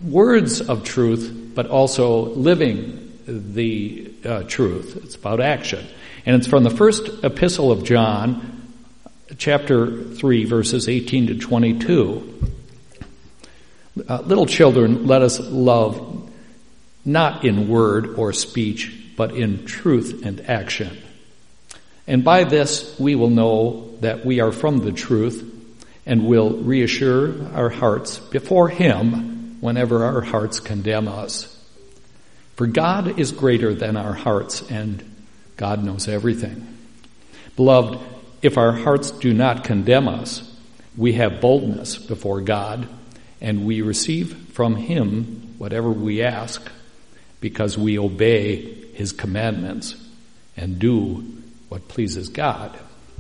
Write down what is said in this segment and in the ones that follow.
words of truth, but also living the truth. It's about action. And it's from the first epistle of John, chapter 3, verses 18 to 22. Little children, let us love not in word or speech, but in truth and action. And by this we will know that we are from the truth, and will reassure our hearts before Him whenever our hearts condemn us. For God is greater than our hearts, and God knows everything. Beloved, if our hearts do not condemn us, we have boldness before God, and we receive from Him whatever we ask, because we obey His commandments and do what pleases God.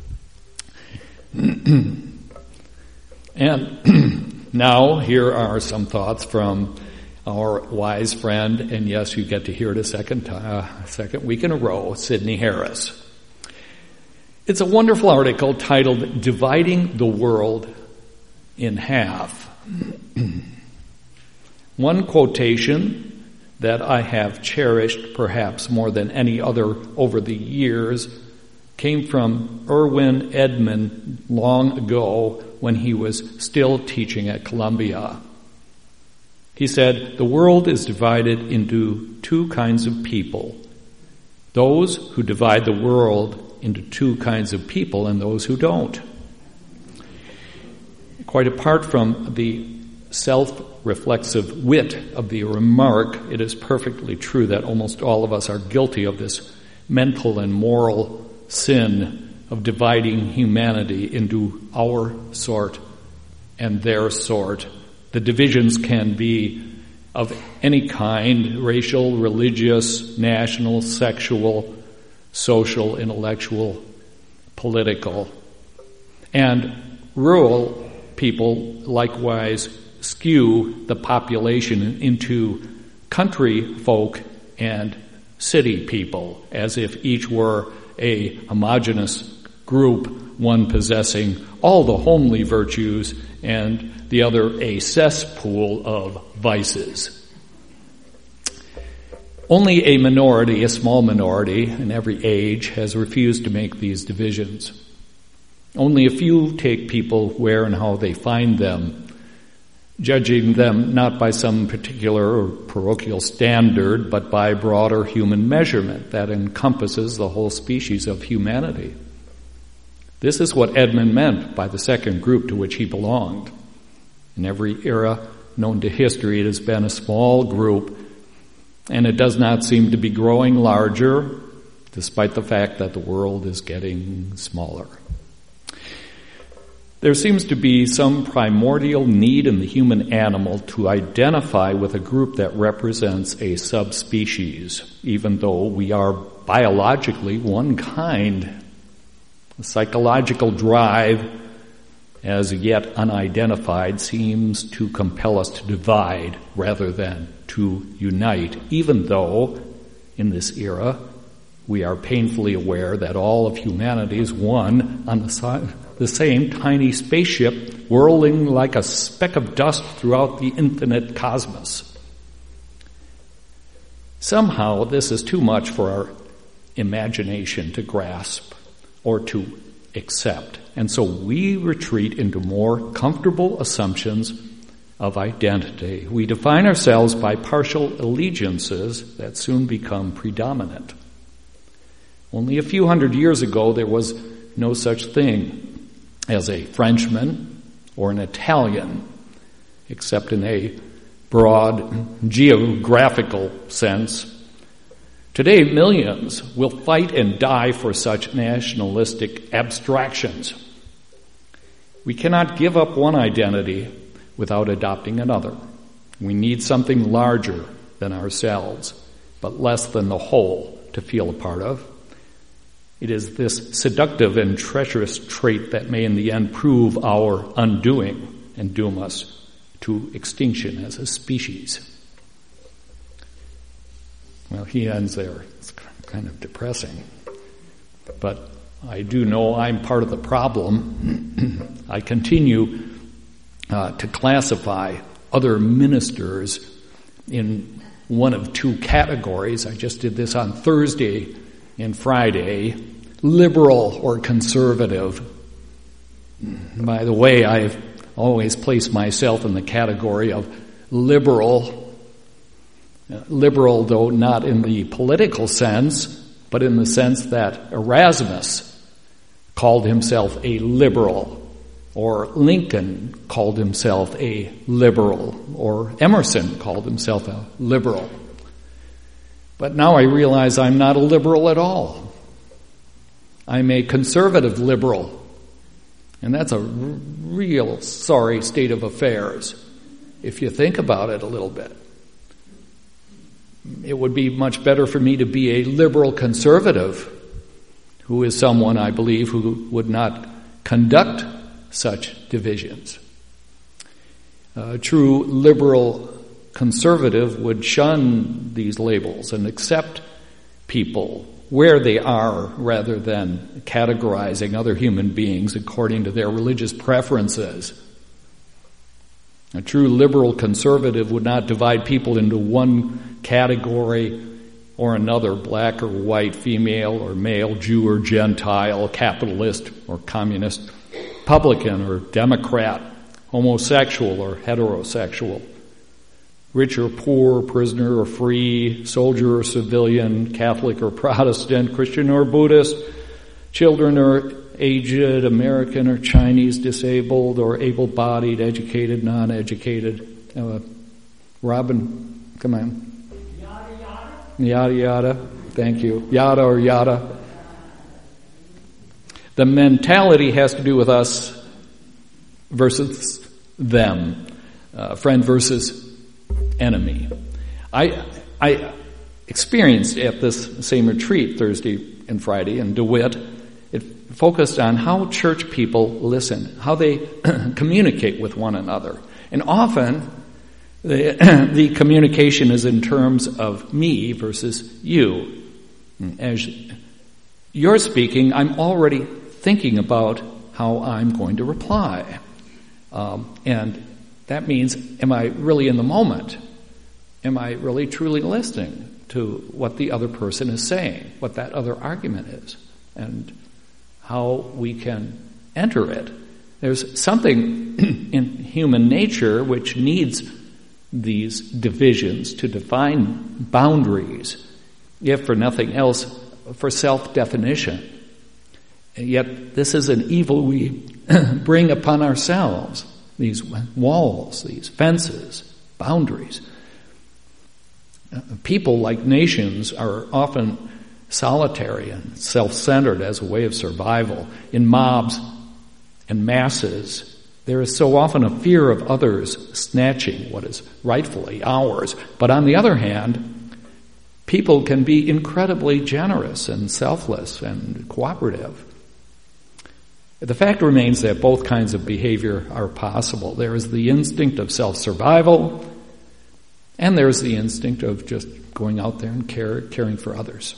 And now here are some thoughts from our wise friend, and yes, you get to hear it a second week in a row, Sidney Harris. It's a wonderful article titled "Dividing the World in Half." One quotation that I have cherished perhaps more than any other over the years came from Erwin Edman long ago when he was still teaching at Columbia. He said, "The world is divided into two kinds of people. Those who divide the world into two kinds of people and those who don't." Quite apart from the self-reflexive wit of the remark, it is perfectly true that almost all of us are guilty of this mental and moral sin of dividing humanity into our sort and their sort. The divisions can be of any kind: racial, religious, national, sexual, social, intellectual, political. And rural people likewise skew the population into country folk and city people, as if each were a homogeneous group, one possessing all the homely virtues and the other a cesspool of vices. Only a minority, a small minority in every age, has refused to make these divisions. Only a few take people where and how they find them, judging them not by some particular or parochial standard, but by broader human measurement that encompasses the whole species of humanity. This is what Edmund meant by the second group to which he belonged. In every era known to history, it has been a small group, and it does not seem to be growing larger, despite the fact that the world is getting smaller. There seems to be some primordial need in the human animal to identify with a group that represents a subspecies, even though we are biologically one kind. The psychological drive, as yet unidentified, seems to compel us to divide rather than to unite, even though in this era we are painfully aware that all of humanity is one on the same tiny spaceship whirling like a speck of dust throughout the infinite cosmos. Somehow this is too much for our imagination to grasp or to accept, and so we retreat into more comfortable assumptions of identity. We define ourselves by partial allegiances that soon become predominant. Only a few hundred years ago, there was no such thing as a Frenchman or an Italian, except in a broad geographical sense. Today, millions will fight and die for such nationalistic abstractions. We cannot give up one identity without adopting another. We need something larger than ourselves, but less than the whole to feel a part of. It is this seductive and treacherous trait that may in the end prove our undoing and doom us to extinction as a species. Well, he ends there. It's kind of depressing. But I do know I'm part of the problem. I continue to classify other ministers in one of two categories. I just did this on Thursday and Friday, liberal or conservative. By the way, I've always placed myself in the category of liberal, though not in the political sense, but in the sense that Erasmus called himself a liberal, or Lincoln called himself a liberal, or Emerson called himself a liberal. But now I realize I'm not a liberal at all. I'm a conservative liberal. And that's a real sorry state of affairs, if you think about it a little bit. It would be much better for me to be a liberal conservative, who is someone, I believe, who would not conduct such divisions. A true liberal conservative would shun these labels and accept people where they are rather than categorizing other human beings according to their religious preferences. A true liberal conservative would not divide people into one category or another, black or white, female or male, Jew or Gentile, capitalist or communist, publican or Democrat, homosexual or heterosexual, rich or poor, prisoner or free, soldier or civilian, Catholic or Protestant, Christian or Buddhist, children or aged, American or Chinese, disabled or able-bodied, educated, non-educated. Robin, come on. Yada, yada. Yada, yada. Thank you. Yada or yada. The mentality has to do with us versus them. Friend versus enemy. I experienced at this same retreat Thursday and Friday in DeWitt, it focused on how church people listen, how they communicate with one another. And often the communication is in terms of me versus you. As you're speaking, I'm already thinking about how I'm going to reply. And that means, am I really in the moment? Am I really truly listening to what the other person is saying, what that other argument is, and how we can enter it? There's something in human nature which needs these divisions to define boundaries, if for nothing else, for self-definition. And yet this is an evil we bring upon ourselves, these walls, these fences, boundaries. People, like nations, are often solitary and self-centered as a way of survival. In mobs and masses, there is so often a fear of others snatching what is rightfully ours. But on the other hand, people can be incredibly generous and selfless and cooperative. The fact remains that both kinds of behavior are possible. There is the instinct of self-survival, and there's the instinct of just going out there and caring for others.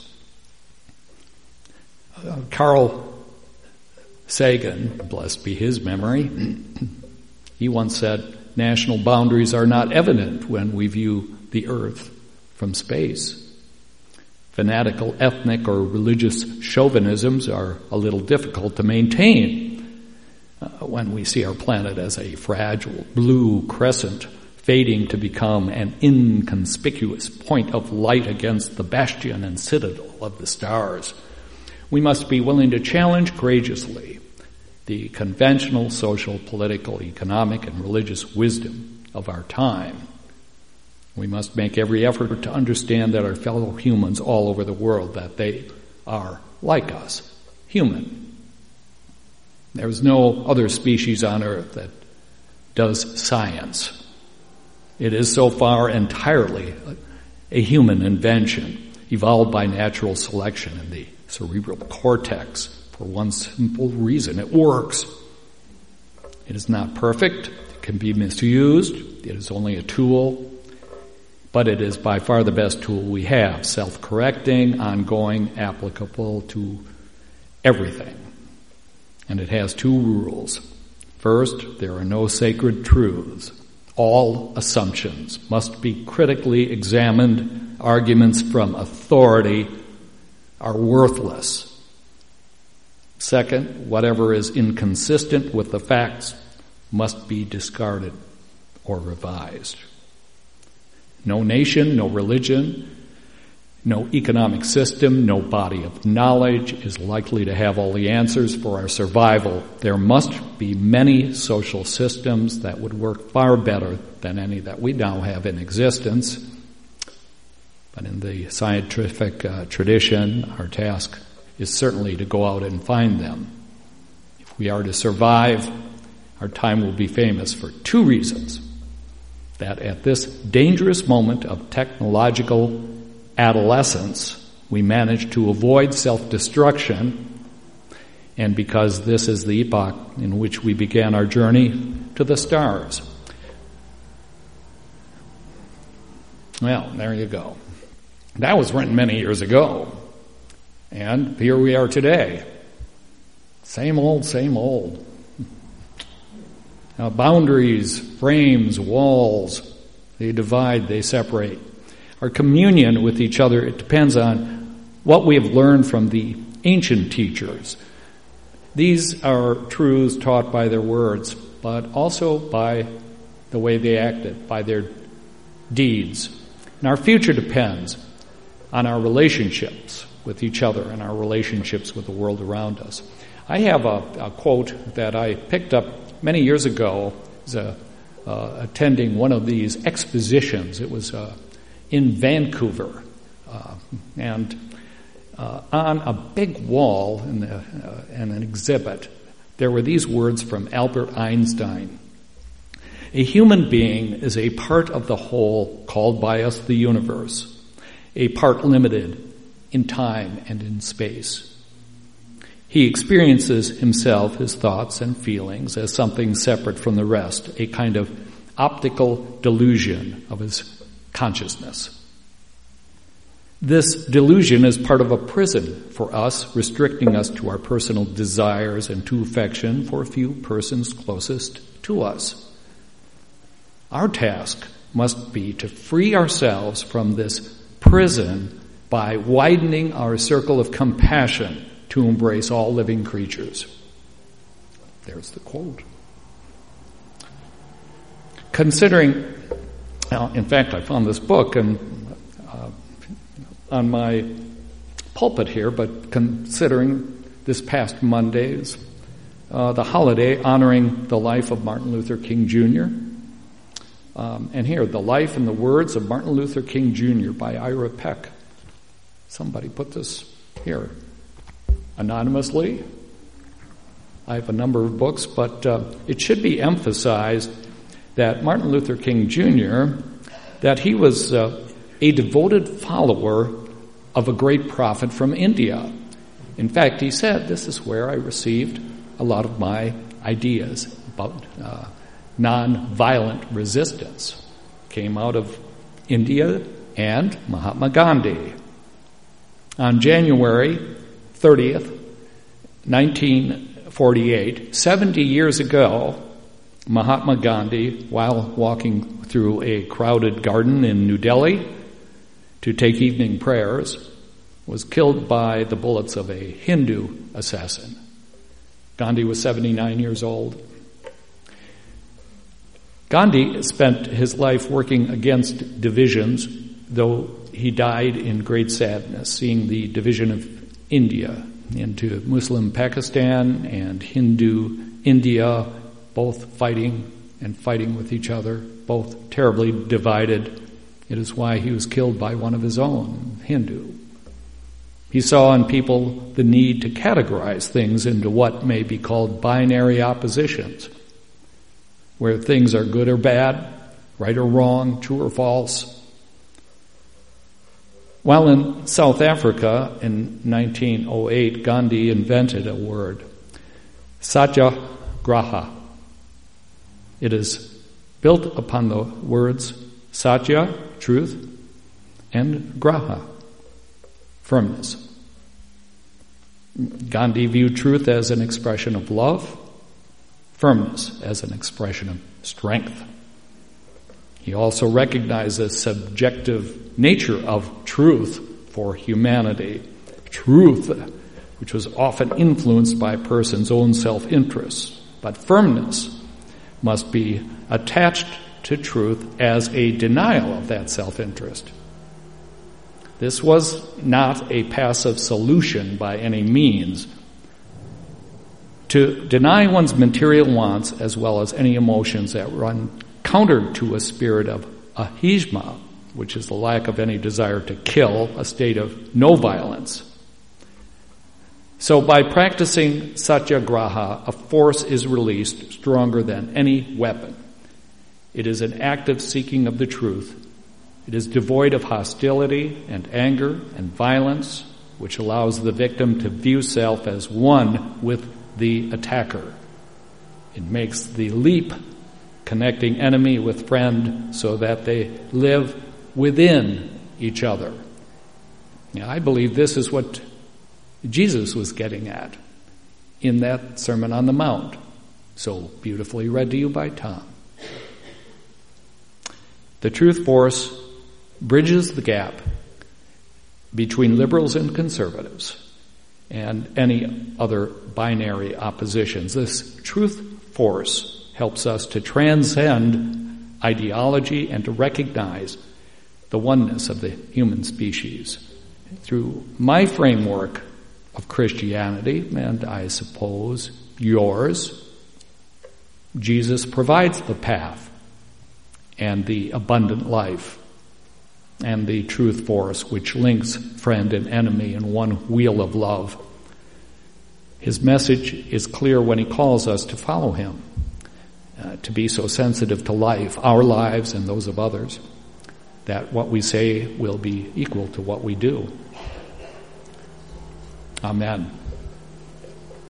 Carl Sagan, blessed be his memory, he once said, "National boundaries are not evident when we view the earth from space. Fanatical ethnic or religious chauvinisms are a little difficult to maintain when we see our planet as a fragile blue crescent fading to become an inconspicuous point of light against the bastion and citadel of the stars. We must be willing to challenge courageously the conventional social, political, economic, and religious wisdom of our time. We must make every effort to understand that our fellow humans all over the world, that they are like us, human. There is no other species on earth that does science. It is so far entirely a human invention, evolved by natural selection in the cerebral cortex for one simple reason: it works. It is not perfect. It can be misused. It is only a tool. But it is by far the best tool we have, self-correcting, ongoing, applicable to everything. And it has two rules. First, there are no sacred truths, All assumptions must be critically examined. Arguments from authority are worthless. Second, whatever is inconsistent with the facts must be discarded or revised. No nation, no religion, no economic system, no body of knowledge is likely to have all the answers for our survival. There must be many social systems that would work far better than any that we now have in existence. But in the scientific tradition, our task is certainly to go out and find them. If we are to survive, our time will be famous for two reasons. That at this dangerous moment of technological adolescence, we manage to avoid self-destruction, and because this is the epoch in which we began our journey to the stars. Well, there you go. That was written many years ago, and here we are today. Same old, same old. Now, boundaries, frames, walls, they divide, they separate. Our communion with each other, it depends on what we have learned from the ancient teachers. These are truths taught by their words, but also by the way they acted, by their deeds. And our future depends on our relationships with each other and our relationships with the world around us. I have a quote that I picked up many years ago as attending one of these expositions. It was in Vancouver, and on a big wall in an exhibit, there were these words from Albert Einstein. A human being is a part of the whole called by us the universe, a part limited in time and in space. He experiences himself, his thoughts and feelings, as something separate from the rest, a kind of optical delusion of his consciousness. This delusion is part of a prison for us, restricting us to our personal desires and to affection for a few persons closest to us. Our task must be to free ourselves from this prison by widening our circle of compassion to embrace all living creatures. There's the quote. Considering, now, in fact, I found this book on my pulpit here, but considering this past Monday's the holiday honoring the life of Martin Luther King Jr. And here, The Life and the Words of Martin Luther King Jr. by Ira Peck. Somebody put this here anonymously. I have a number of books, but it should be emphasized that Martin Luther King Jr., that he was a devoted follower of a great prophet from India. In fact, he said, this is where I received a lot of my ideas about non-violent resistance. Came out of India and Mahatma Gandhi. On January 30th, 1948, 70 years ago, Mahatma Gandhi, while walking through a crowded garden in New Delhi to take evening prayers, was killed by the bullets of a Hindu assassin. Gandhi was 79 years old. Gandhi spent his life working against divisions, though he died in great sadness, seeing the division of India into Muslim Pakistan and Hindu India, both fighting with each other, both terribly divided. It is why he was killed by one of his own, Hindu. He saw in people the need to categorize things into what may be called binary oppositions, where things are good or bad, right or wrong, true or false. While in South Africa in 1908, Gandhi invented a word, satyagraha. It is built upon the words satya, truth, and graha, firmness. Gandhi viewed truth as an expression of love, firmness as an expression of strength. He also recognized the subjective nature of truth for humanity. Truth, which was often influenced by a person's own self-interest. But firmness must be attached to truth as a denial of that self-interest. This was not a passive solution by any means. To deny one's material wants as well as any emotions that run counter to a spirit of ahijma, which is the lack of any desire to kill, a state of no violence. So by practicing satyagraha, a force is released stronger than any weapon. It is an active seeking of the truth. It is devoid of hostility and anger and violence, which allows the victim to view self as one with the attacker. It makes the leap connecting enemy with friend so that they live within each other. Now, I believe this is what Jesus was getting at in that Sermon on the Mount, so beautifully read to you by Tom. The truth force bridges the gap between liberals and conservatives and any other binary oppositions. This truth force helps us to transcend ideology and to recognize the oneness of the human species. Through my framework of Christianity, and I suppose yours, Jesus provides the path and the abundant life and the truth force which links friend and enemy in one wheel of love. His message is clear when he calls us to follow him, to be so sensitive to life, our lives and those of others, that what we say will be equal to what we do. Amen.